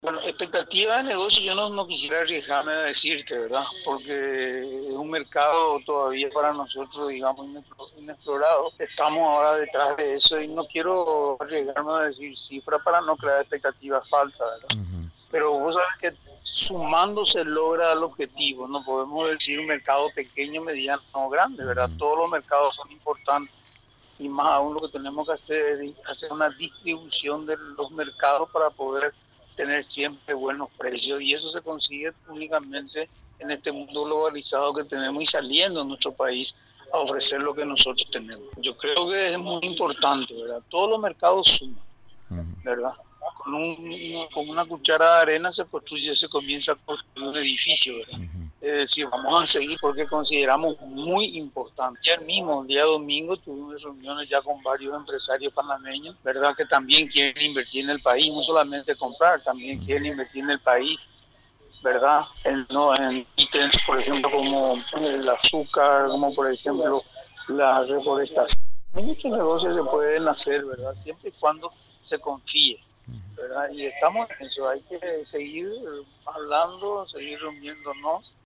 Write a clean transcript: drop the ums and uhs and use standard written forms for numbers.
Bueno, expectativa de negocio yo no quisiera arriesgarme a decirte, ¿verdad? Porque es un mercado todavía para nosotros, digamos, inexplorado. Estamos ahora detrás de eso y no quiero arriesgarme a decir cifras para no crear expectativas falsas, ¿verdad? Ujú, Pero vos sabes que sumando se logra el objetivo. No podemos decir un mercado pequeño, mediano o grande, ¿verdad? ujú, Todos los mercados son importantes y más aún lo que tenemos que hacer es hacer una distribución de los mercados para poder tener siempre buenos precios y eso se consigue únicamente en este mundo globalizado que tenemos y saliendo en nuestro país a ofrecer lo que nosotros tenemos. Yo creo que es muy importante, ¿verdad? Todos los mercados suman, ujú, ¿verdad? Con una cuchara de arena se comienza a construir un edificio, ¿verdad? ujú. Es decir, vamos a seguir porque consideramos muy importante. Ya el mismo el día domingo tuvimos reuniones ya con varios empresarios panameños, ¿verdad? Que también quieren invertir en el país, no solamente comprar, también quieren invertir en el país, ¿verdad? En ítems, por ejemplo, como el azúcar, como por ejemplo la reforestación. Hay muchos negocios que se pueden hacer, ¿verdad? Siempre y cuando se confíe, ¿verdad? Y estamos en eso, hay que seguir hablando, seguir reuniéndonos